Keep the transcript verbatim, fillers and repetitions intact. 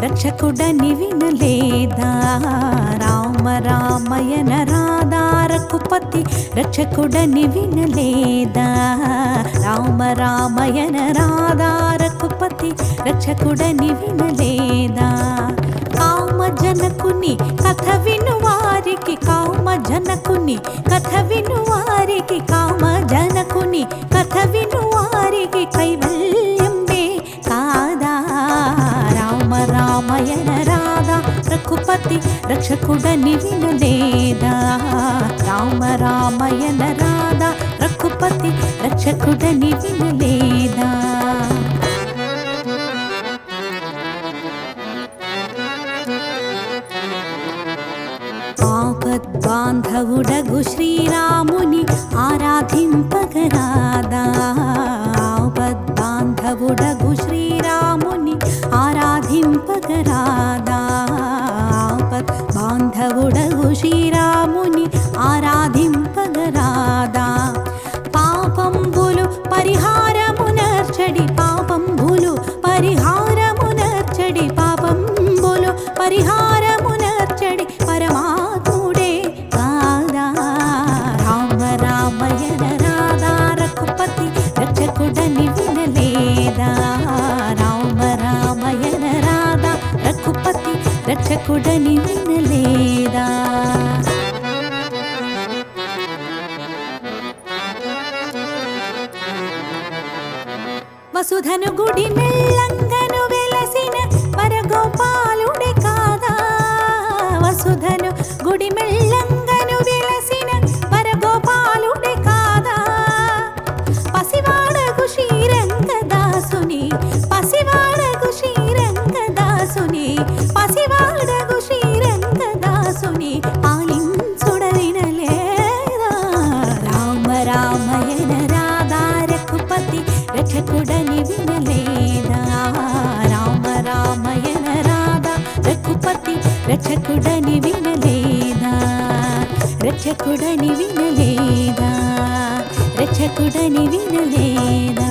రక్షకుడని వినలేదా రామ రామయన రాధా రఘుపతి రక్షకుడని వినలేదా రామ రామయన రాధా రఘుపతి రక్షకుడని వినలేదా కామ జనకుని కథ విను వారికి కామ జనకుని కథ విను వారికి కామ జనకుని కథ విను వారికి కైవల్యంబే కాదా రామ రామయన రాధా రఘుపతి రక్షకుడని వినలేదా రామ రామయన రాధా రఘుపతి రక్షకుడని వినలేదా ఆపద్బాంధవుడగు శ్రీరాముని ఆరాధింపగరాదా ఆపద్బాంధవుడగు శ్రీరాముని ఆరాధింపగరాదా ఆపద్బాంధవుడగు శ్రీరాముని ఆరాధింపగరాదా పాపంబులు పరిహారమునర్చడి పాపంబులు పరిహారమునర్చడి పాపంబులు పరిహారమునర్చడి పరమాత్ముడే కాదా రామ రామయన రాధా రఘుపతి రక్షకుడని వినలేదా రామ రామయన రాధా రఘుపతి రక్షకుడని వినలేదా వసుధను గుడి మెల్లంగను వెలసిన వరగోపాలుడే కాదా వసుధను గుడి మెల్లంగను వెలసిన వరగోపాలుడే కాదా పసివాడగు శ్రీరంగదాసుని పసివాడగు శ్రీరంగదాసుని పసివాడగు శ్రీరంగదాసుని పాలించుడవినలేదా రామ రామయన రాధా రఘుపతి రక్షకుడని వినలేదా రామ రామయన రాధా రఘుపతి రక్షకుడని వినలేదా రక్షకుడని వినలేదా రక్షకుడని వినలేదా